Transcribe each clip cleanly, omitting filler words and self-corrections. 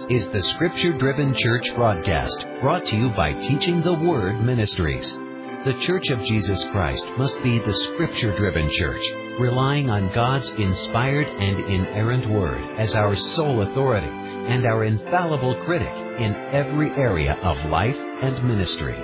is the Scripture-Driven Church broadcast, brought to you by Teaching the Word Ministries. The Church of Jesus Christ must be the Scripture-Driven Church, relying on God's inspired and inerrant Word as our sole authority and our infallible critic in every area of life and ministry.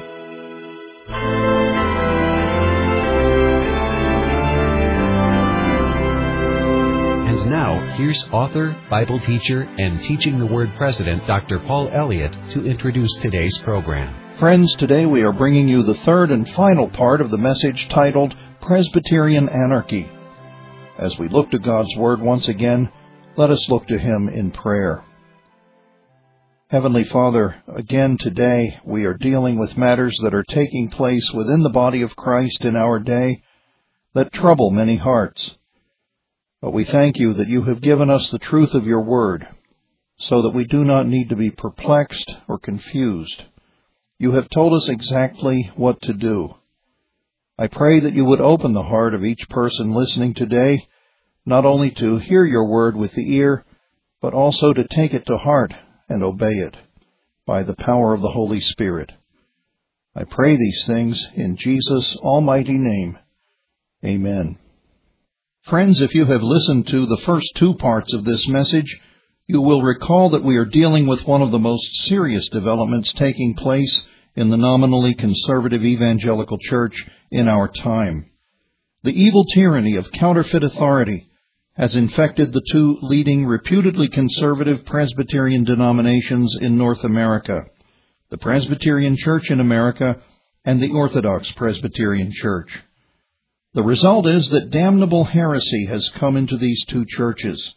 And now, here's author, Bible teacher, and Teaching the Word president, Dr. Paul Elliott, to introduce today's program. Friends, today we are bringing you the third and final part of the message titled Presbyterian Anarchy. As we look to God's Word once again, let us look to Him in prayer. Heavenly Father, again today we are dealing with matters that are taking place within the body of Christ in our day that trouble many hearts. But we thank you that you have given us the truth of your Word, so that we do not need to be perplexed or confused. You have told us exactly what to do. I pray that you would open the heart of each person listening today, not only to hear your word with the ear, but also to take it to heart and obey it by the power of the Holy Spirit. I pray these things in Jesus' almighty name. Amen. Friends, if you have listened to the first two parts of this message, you will recall that we are dealing with one of the most serious developments taking place in the nominally conservative evangelical church in our time. The evil tyranny of counterfeit authority has infected the two leading reputedly conservative Presbyterian denominations in North America, the Presbyterian Church in America and the Orthodox Presbyterian Church. The result is that damnable heresy has come into these two churches.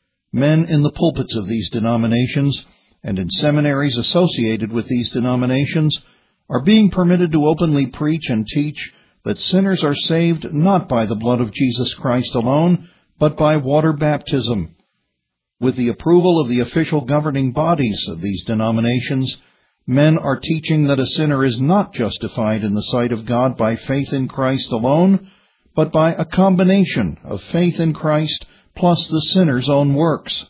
Men in the pulpits of these denominations and in seminaries associated with these denominations are being permitted to openly preach and teach that sinners are saved not by the blood of Jesus Christ alone, but by water baptism. With the approval of the official governing bodies of these denominations, men are teaching that a sinner is not justified in the sight of God by faith in Christ alone, but by a combination of faith in Christ plus the sinner's own works.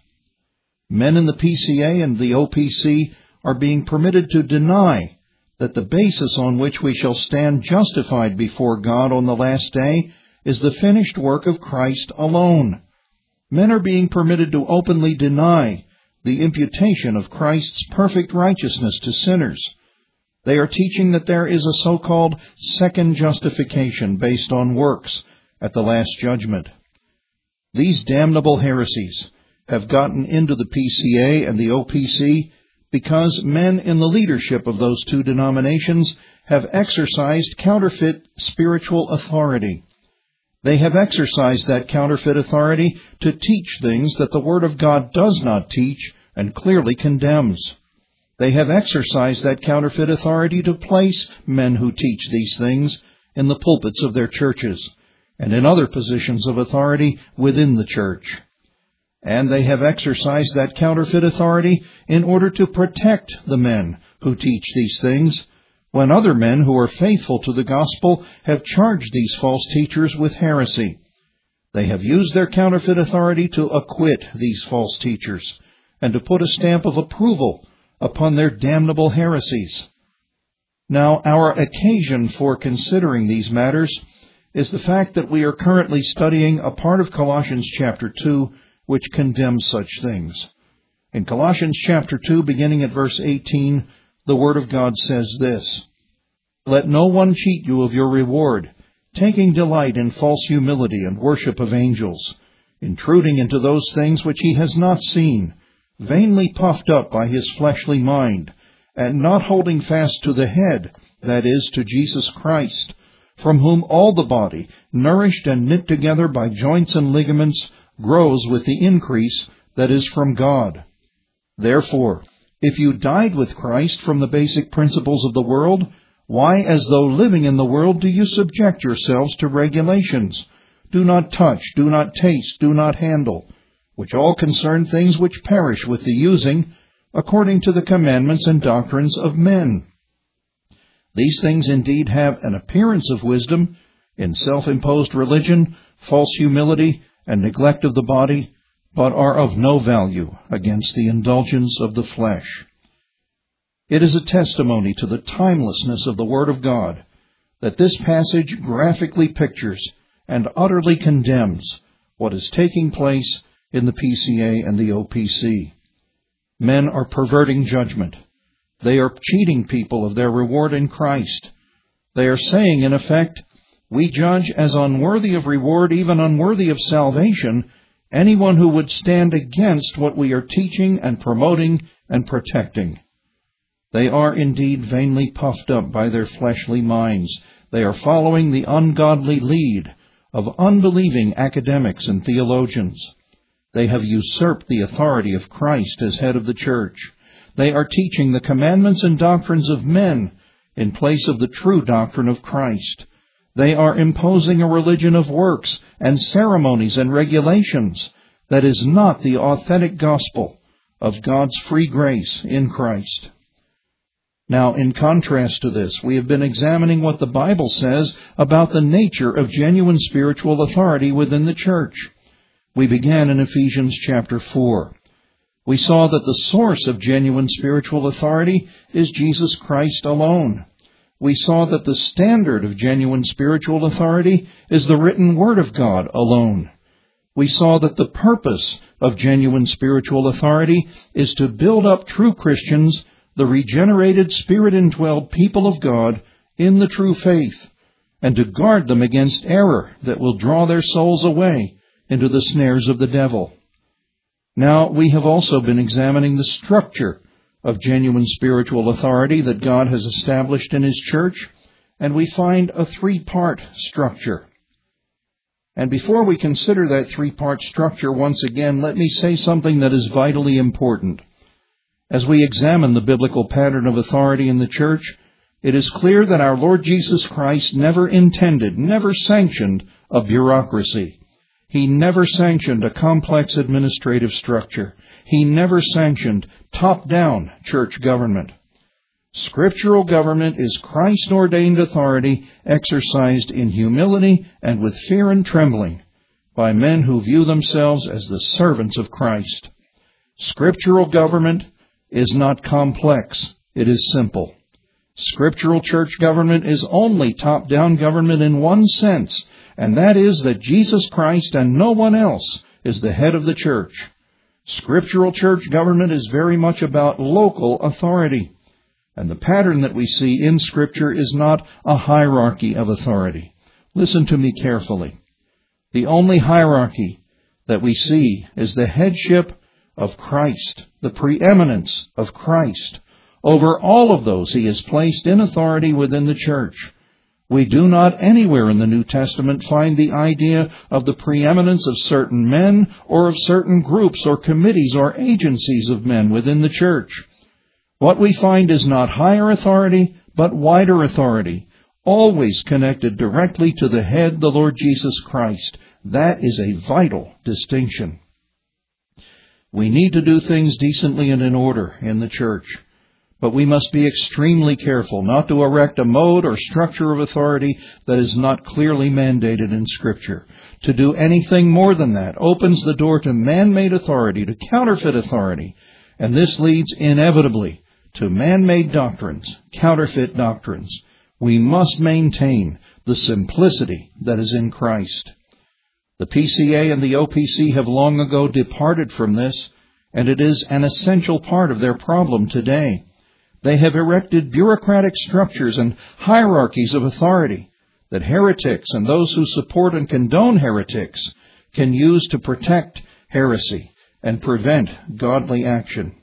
Men in the PCA and the OPC are being permitted to deny that the basis on which we shall stand justified before God on the last day is the finished work of Christ alone. Men are being permitted to openly deny the imputation of Christ's perfect righteousness to sinners. They are teaching that there is a so-called second justification based on works at the last judgment. These damnable heresies have gotten into the PCA and the OPC because men in the leadership of those two denominations have exercised counterfeit spiritual authority. They have exercised that counterfeit authority to teach things that the Word of God does not teach and clearly condemns. They have exercised that counterfeit authority to place men who teach these things in the pulpits of their churches and in other positions of authority within the church. And they have exercised that counterfeit authority in order to protect the men who teach these things, when other men who are faithful to the gospel have charged these false teachers with heresy. They have used their counterfeit authority to acquit these false teachers and to put a stamp of approval upon their damnable heresies. Now, our occasion for considering these matters is the fact that we are currently studying a part of Colossians chapter 2 which condemns such things. In Colossians chapter 2, beginning at verse 18, the Word of God says this: "Let no one cheat you of your reward, taking delight in false humility and worship of angels, intruding into those things which he has not seen, vainly puffed up by his fleshly mind, and not holding fast to the head, that is, to Jesus Christ, from whom all the body, nourished and knit together by joints and ligaments, grows with the increase that is from God. Therefore, if you died with Christ from the basic principles of the world, why, as though living in the world, do you subject yourselves to regulations? Do not touch, do not taste, do not handle, which all concern things which perish with the using, according to the commandments and doctrines of men. These things indeed have an appearance of wisdom in self-imposed religion, false humility, and neglect of the body, but are of no value against the indulgence of the flesh. It is a testimony to the timelessness of the Word of God that this passage graphically pictures and utterly condemns what is taking place in the PCA and the OPC. Men are perverting judgment. They are cheating people of their reward in Christ. They are saying, in effect, we judge as unworthy of reward, even unworthy of salvation, anyone who would stand against what we are teaching and promoting and protecting. They are indeed vainly puffed up by their fleshly minds. They are following the ungodly lead of unbelieving academics and theologians. They have usurped the authority of Christ as head of the church. They are teaching the commandments and doctrines of men in place of the true doctrine of Christ. They are imposing a religion of works and ceremonies and regulations that is not the authentic gospel of God's free grace in Christ. Now, in contrast to this, we have been examining what the Bible says about the nature of genuine spiritual authority within the church. We began in Ephesians chapter 4. We saw that the source of genuine spiritual authority is Jesus Christ alone. We saw that the standard of genuine spiritual authority is the written Word of God alone. We saw that the purpose of genuine spiritual authority is to build up true Christians, the regenerated, Spirit-indwelled people of God, in the true faith, and to guard them against error that will draw their souls away into the snares of the devil. Now, we have also been examining the structure of genuine spiritual authority that God has established in His church, and we find a three-part structure. And before we consider that three-part structure once again, let me say something that is vitally important. As we examine the biblical pattern of authority in the church, it is clear that our Lord Jesus Christ never intended, never sanctioned a bureaucracy. He never sanctioned a complex administrative structure. He never sanctioned top-down church government. Scriptural government is Christ-ordained authority exercised in humility and with fear and trembling by men who view themselves as the servants of Christ. Scriptural government is not complex. It is simple. Scriptural church government is only top-down government in one sense, and that is that Jesus Christ and no one else is the head of the church. Scriptural church government is very much about local authority. And the pattern that we see in Scripture is not a hierarchy of authority. Listen to me carefully. The only hierarchy that we see is the headship of Christ, the preeminence of Christ. Over all of those He is placed in authority within the church. We do not anywhere in the New Testament find the idea of the preeminence of certain men or of certain groups or committees or agencies of men within the church. What we find is not higher authority, but wider authority, always connected directly to the head, the Lord Jesus Christ. That is a vital distinction. We need to do things decently and in order in the church, but we must be extremely careful not to erect a mode or structure of authority that is not clearly mandated in Scripture. To do anything more than that opens the door to man-made authority, to counterfeit authority, and this leads inevitably to man-made doctrines, counterfeit doctrines. We must maintain the simplicity that is in Christ. The PCA and the OPC have long ago departed from this, and it is an essential part of their problem today. They have erected bureaucratic structures and hierarchies of authority that heretics and those who support and condone heretics can use to protect heresy and prevent godly action.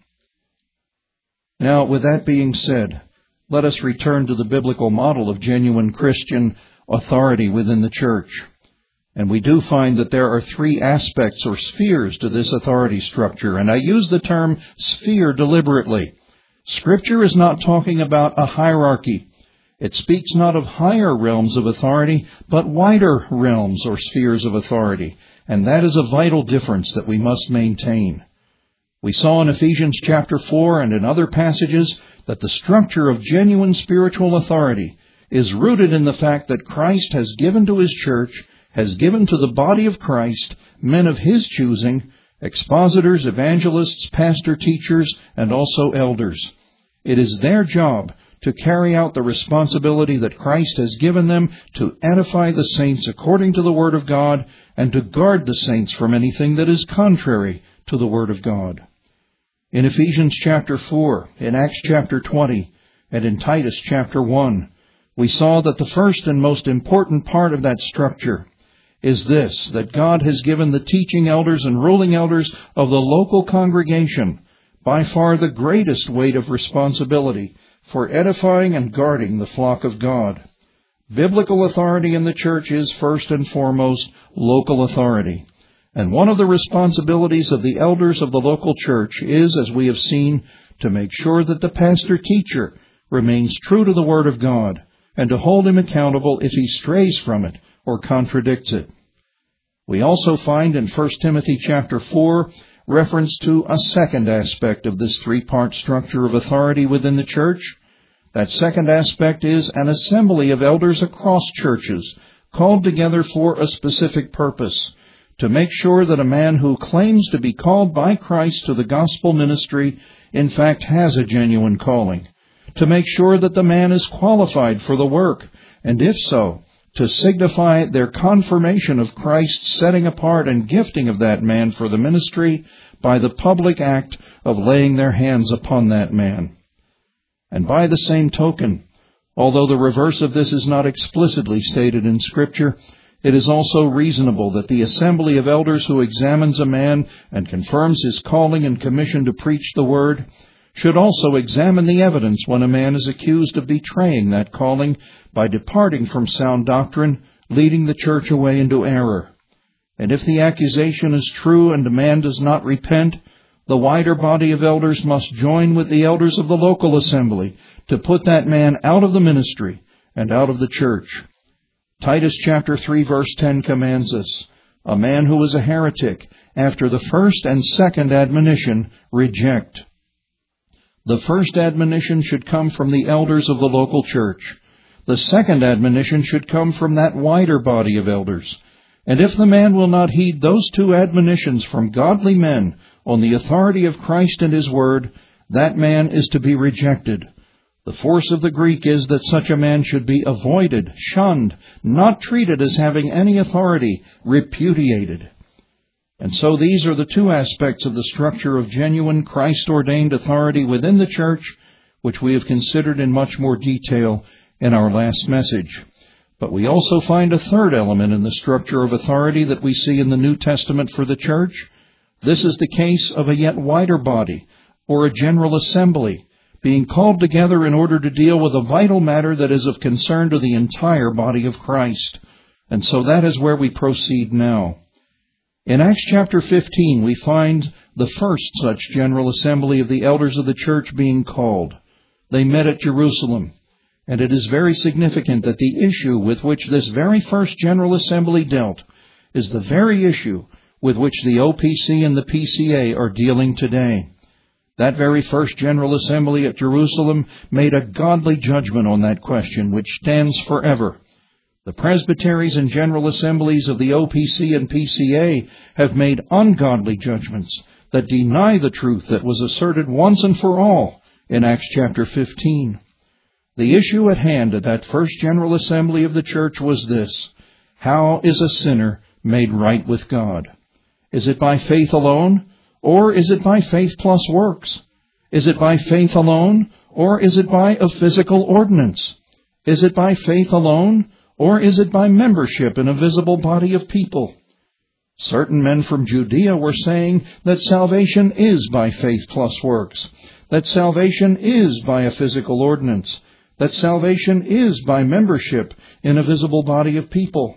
Now, with that being said, let us return to the biblical model of genuine Christian authority within the church. And we do find that there are three aspects or spheres to this authority structure, and I use the term sphere deliberately. Scripture is not talking about a hierarchy. It speaks not of higher realms of authority, but wider realms or spheres of authority, and that is a vital difference that we must maintain. We saw in Ephesians chapter 4 and in other passages that the structure of genuine spiritual authority is rooted in the fact that Christ has given to His church, has given to the body of Christ, men of His choosing, expositors, evangelists, pastor-teachers, and also elders. It is their job to carry out the responsibility that Christ has given them to edify the saints according to the Word of God and to guard the saints from anything that is contrary to the Word of God. In Ephesians chapter 4, in Acts chapter 20, and in Titus chapter 1, we saw that the first and most important part of that structure is this, that God has given the teaching elders and ruling elders of the local congregation by far the greatest weight of responsibility for edifying and guarding the flock of God. Biblical authority in the church is first and foremost local authority. And one of the responsibilities of the elders of the local church is, as we have seen, to make sure that the pastor-teacher remains true to the Word of God and to hold him accountable if he strays from it or contradicts it. We also find in 1 Timothy chapter 4 reference to a second aspect of this three-part structure of authority within the church. That second aspect is an assembly of elders across churches called together for a specific purpose, to make sure that a man who claims to be called by Christ to the gospel ministry in fact has a genuine calling, to make sure that the man is qualified for the work, and if so, to signify their confirmation of Christ's setting apart and gifting of that man for the ministry by the public act of laying their hands upon that man. And by the same token, although the reverse of this is not explicitly stated in Scripture, it is also reasonable that the assembly of elders who examines a man and confirms his calling and commission to preach the word should also examine the evidence when a man is accused of betraying that calling by departing from sound doctrine, leading the church away into error. And if the accusation is true and the man does not repent, the wider body of elders must join with the elders of the local assembly to put that man out of the ministry and out of the church. Titus chapter 3 verse 10 commands us, "A man who is a heretic, after the first and second admonition, reject." The first admonition should come from the elders of the local church. The second admonition should come from that wider body of elders. And if the man will not heed those two admonitions from godly men on the authority of Christ and His Word, that man is to be rejected. The force of the Greek is that such a man should be avoided, shunned, not treated as having any authority, repudiated. And so these are the two aspects of the structure of genuine Christ-ordained authority within the church, which we have considered in much more detail in our last message. But we also find a third element in the structure of authority that we see in the New Testament for the church. This is the case of a yet wider body, or a general assembly, being called together in order to deal with a vital matter that is of concern to the entire body of Christ. And so that is where we proceed now. In Acts chapter 15, we find the first such general assembly of the elders of the church being called. They met at Jerusalem, and it is very significant that the issue with which this very first general assembly dealt is the very issue with which the OPC and the PCA are dealing today. That very first general assembly at Jerusalem made a godly judgment on that question, which stands forever. The presbyteries and general assemblies of the OPC and PCA have made ungodly judgments that deny the truth that was asserted once and for all in Acts chapter 15. The issue at hand at that first general assembly of the church was this: how is a sinner made right with God? Is it by faith alone, or is it by faith plus works? Is it by faith alone, or is it by a physical ordinance? Is it by faith alone, or is it by membership in a visible body of people? Certain men from Judea were saying that salvation is by faith plus works, that salvation is by a physical ordinance, that salvation is by membership in a visible body of people.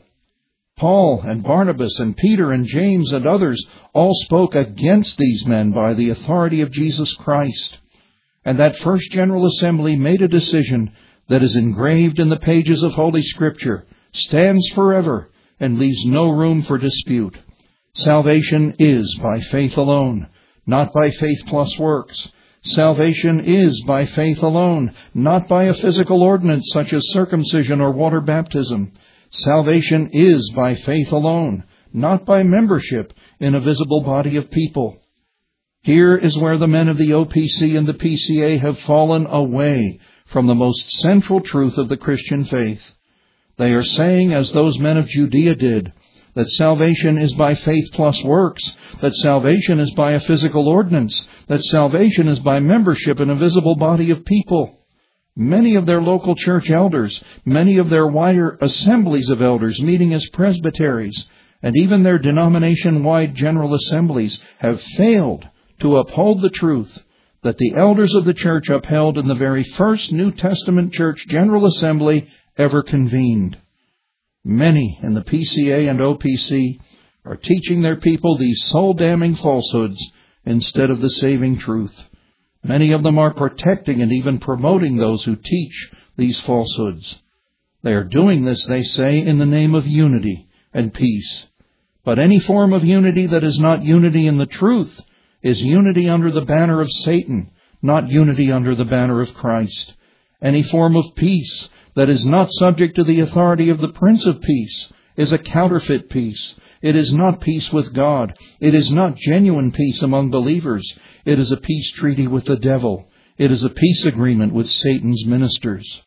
Paul and Barnabas and Peter and James and others all spoke against these men by the authority of Jesus Christ. And that first general assembly made a decision that is engraved in the pages of Holy Scripture, stands forever, and leaves no room for dispute. Salvation is by faith alone, not by faith plus works. Salvation is by faith alone, not by a physical ordinance such as circumcision or water baptism. Salvation is by faith alone, not by membership in a visible body of people. Here is where the men of the OPC and the PCA have fallen away from the most central truth of the Christian faith. They are saying, as those men of Judea did, that salvation is by faith plus works, that salvation is by a physical ordinance, that salvation is by membership in a visible body of people. Many of their local church elders, many of their wider assemblies of elders meeting as presbyteries, and even their denomination-wide general assemblies have failed to uphold the truth that the elders of the church upheld in the very first New Testament church general assembly ever convened. Many in the PCA and OPC are teaching their people these soul-damning falsehoods instead of the saving truth. Many of them are protecting and even promoting those who teach these falsehoods. They are doing this, they say, in the name of unity and peace. But any form of unity that is not unity in the truth is unity under the banner of Satan, not unity under the banner of Christ. Any form of peace that is not subject to the authority of the Prince of Peace is a counterfeit peace. It is not peace with God. It is not genuine peace among believers. It is a peace treaty with the devil. It is a peace agreement with Satan's ministers.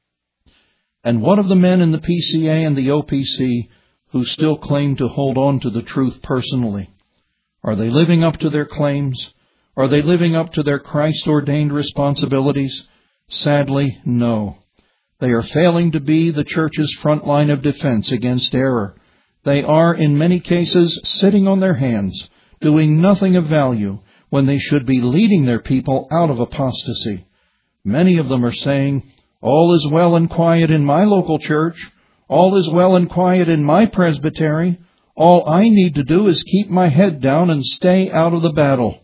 And what of the men in the PCA and the OPC who still claim to hold on to the truth personally? Are they living up to their claims? Are they living up to their Christ-ordained responsibilities? Sadly, no. They are failing to be the church's front line of defense against error. They are, in many cases, sitting on their hands, doing nothing of value, when they should be leading their people out of apostasy. Many of them are saying, all is well and quiet in my local church. All is well and quiet in my presbytery. All I need to do is keep my head down and stay out of the battle.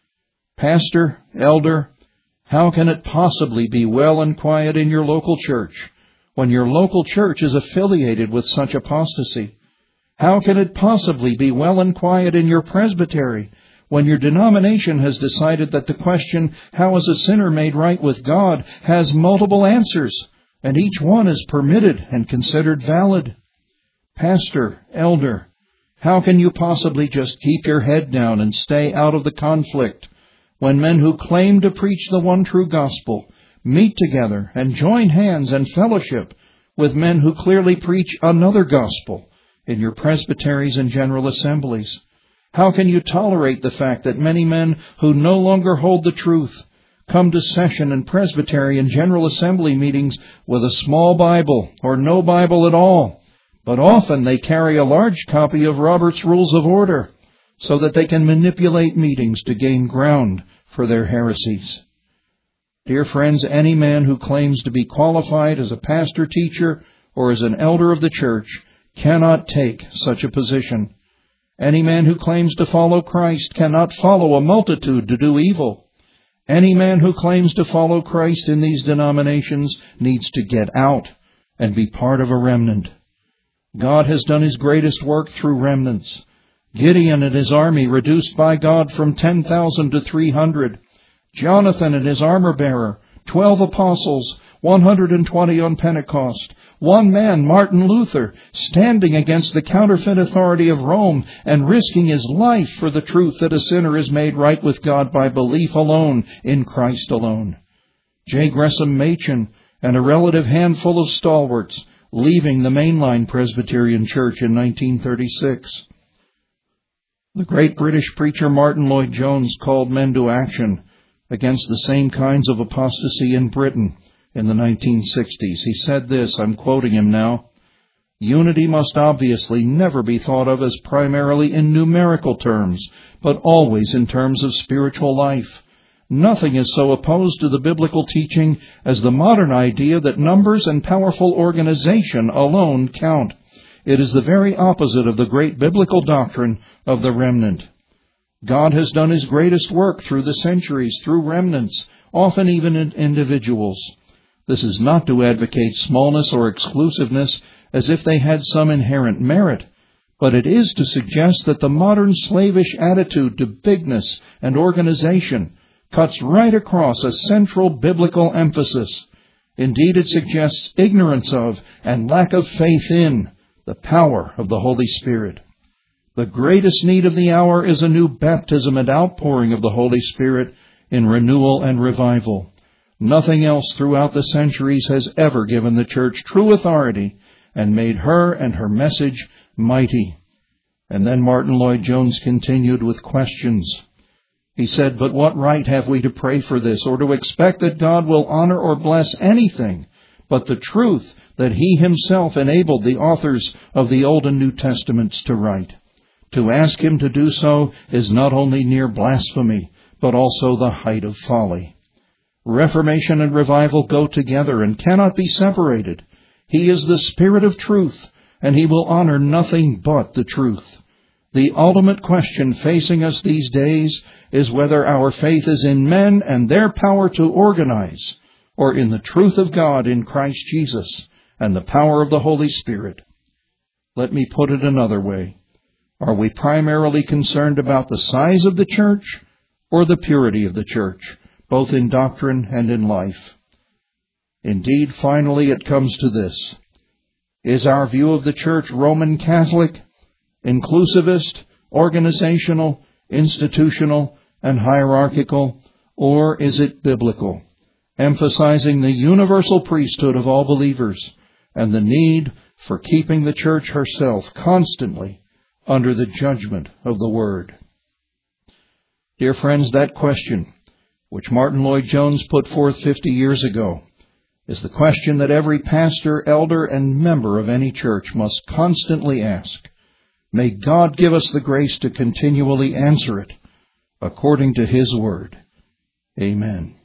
Pastor, elder, how can it possibly be well and quiet in your local church when your local church is affiliated with such apostasy? How can it possibly be well and quiet in your presbytery when your denomination has decided that the question, how is a sinner made right with God, has multiple answers, and each one is permitted and considered valid? Pastor, elder, how can you possibly just keep your head down and stay out of the conflict when men who claim to preach the one true gospel meet together and join hands and fellowship with men who clearly preach another gospel in your presbyteries and general assemblies? How can you tolerate the fact that many men who no longer hold the truth come to session in presbytery and general assembly meetings with a small Bible or no Bible at all, but often they carry a large copy of Robert's Rules of Order so that they can manipulate meetings to gain ground for their heresies? Dear friends, any man who claims to be qualified as a pastor, teacher, or as an elder of the church cannot take such a position. Any man who claims to follow Christ cannot follow a multitude to do evil. Any man who claims to follow Christ in these denominations needs to get out and be part of a remnant. God has done His greatest work through remnants. Gideon and his army reduced by God from 10,000 to 300. Jonathan and his armor-bearer, 12 apostles, 120 on Pentecost. One man, Martin Luther, standing against the counterfeit authority of Rome and risking his life for the truth that a sinner is made right with God by belief alone in Christ alone. J. Gresham Machen and a relative handful of stalwarts leaving the mainline Presbyterian Church in 1936. The great British preacher Martin Lloyd-Jones called men to action against the same kinds of apostasy in Britain in the 1960s. He said this, I'm quoting him now, "Unity must obviously never be thought of as primarily in numerical terms, but always in terms of spiritual life. Nothing is so opposed to the biblical teaching as the modern idea that numbers and powerful organization alone count. It is the very opposite of the great biblical doctrine of the remnant. God has done His greatest work through the centuries, through remnants, often even in individuals. This is not to advocate smallness or exclusiveness as if they had some inherent merit, but it is to suggest that the modern slavish attitude to bigness and organization cuts right across a central biblical emphasis. Indeed, it suggests ignorance of and lack of faith in the power of the Holy Spirit. The greatest need of the hour is a new baptism and outpouring of the Holy Spirit in renewal and revival. Nothing else throughout the centuries has ever given the church true authority and made her and her message mighty. And then Martin Lloyd-Jones continued with questions. He said, "But what right have we to pray for this, or to expect that God will honor or bless anything but the truth that He Himself enabled the authors of the Old and New Testaments to write? To ask Him to do so is not only near blasphemy, but also the height of folly." Reformation and revival go together and cannot be separated. He is the Spirit of truth, and He will honor nothing but the truth. The ultimate question facing us these days is whether our faith is in men and their power to organize, or in the truth of God in Christ Jesus and the power of the Holy Spirit. Let me put it another way. Are we primarily concerned about the size of the church or the purity of the church, both in doctrine and in life? Indeed, finally, it comes to this. Is our view of the church Roman Catholic, inclusivist, organizational, institutional, and hierarchical, or is it biblical, emphasizing the universal priesthood of all believers and the need for keeping the church herself constantly under the judgment of the Word? Dear friends, that question, which Martin Lloyd-Jones put forth 50 years ago, is the question that every pastor, elder, and member of any church must constantly ask. May God give us the grace to continually answer it according to His Word. Amen.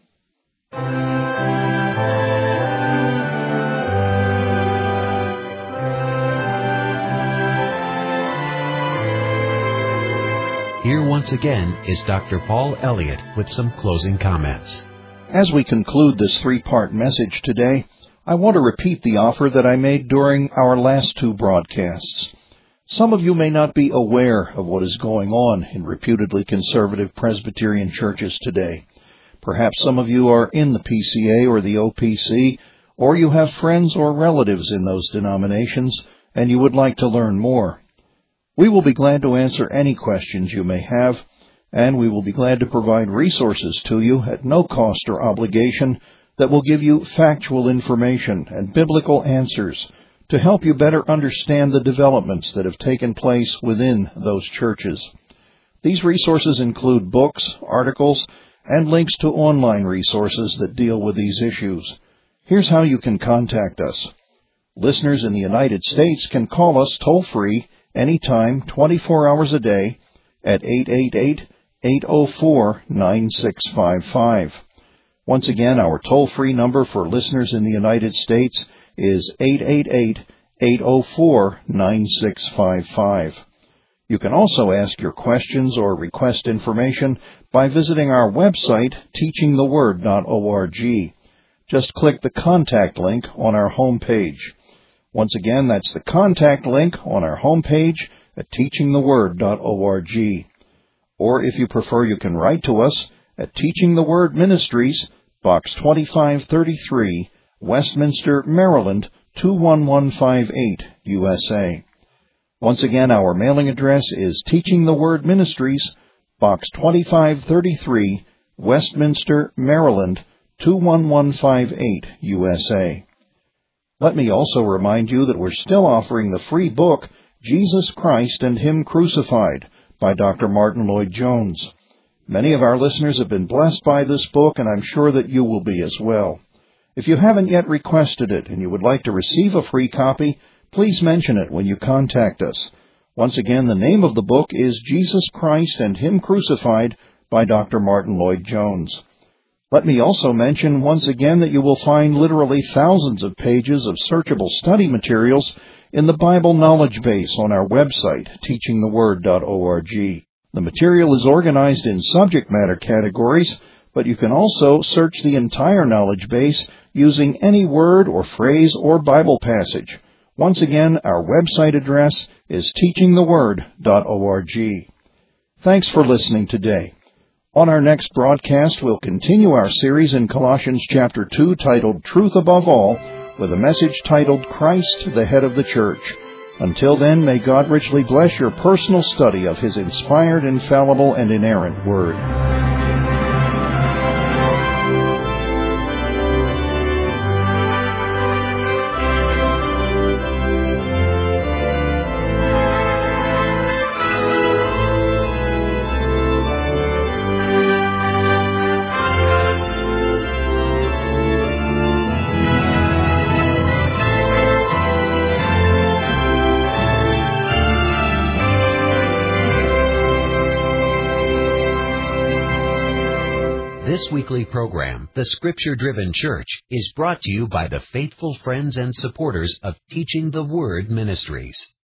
Here once again is Dr. Paul Elliott with some closing comments. As we conclude this three-part message today, I want to repeat the offer that I made during our last two broadcasts. Some of you may not be aware of what is going on in reputedly conservative Presbyterian churches today. Perhaps some of you are in the PCA or the OPC, or you have friends or relatives in those denominations, and you would like to learn more. We will be glad to answer any questions you may have, and we will be glad to provide resources to you at no cost or obligation that will give you factual information and biblical answers to help you better understand the developments that have taken place within those churches. These resources include books, articles, and links to online resources that deal with these issues. Here's how you can contact us. Listeners in the United States can call us toll-free anytime, 24 hours a day, at 888-804-9655. Once again, our toll-free number for listeners in the United States is 888-804-9655. You can also ask your questions or request information by visiting our website, teachingtheword.org. Just click the contact link on our home page. Once again, that's the contact link on our home page at teachingtheword.org. Or if you prefer, you can write to us at Teaching the Word Ministries, Box 2533, Westminster, Maryland, 21158, USA. Once again, our mailing address is Teaching the Word Ministries, Box 2533, Westminster, Maryland, 21158, USA. Let me also remind you that we're still offering the free book, Jesus Christ and Him Crucified, by Dr. Martin Lloyd-Jones. Many of our listeners have been blessed by this book, and I'm sure that you will be as well. If you haven't yet requested it and you would like to receive a free copy, please mention it when you contact us. Once again, the name of the book is Jesus Christ and Him Crucified by Dr. Martin Lloyd-Jones. Let me also mention once again that you will find literally thousands of pages of searchable study materials in the Bible Knowledge Base on our website, teachingtheword.org. The material is organized in subject matter categories, but you can also search the entire knowledge base using any word or phrase or Bible passage. Once again, our website address is teachingtheword.org. Thanks for listening today. On our next broadcast, we'll continue our series in Colossians chapter 2 titled Truth Above All, with a message titled Christ, the Head of the Church. Until then, may God richly bless your personal study of His inspired, infallible, and inerrant Word. This weekly program, The Scripture-Driven Church, is brought to you by the faithful friends and supporters of Teaching the Word Ministries.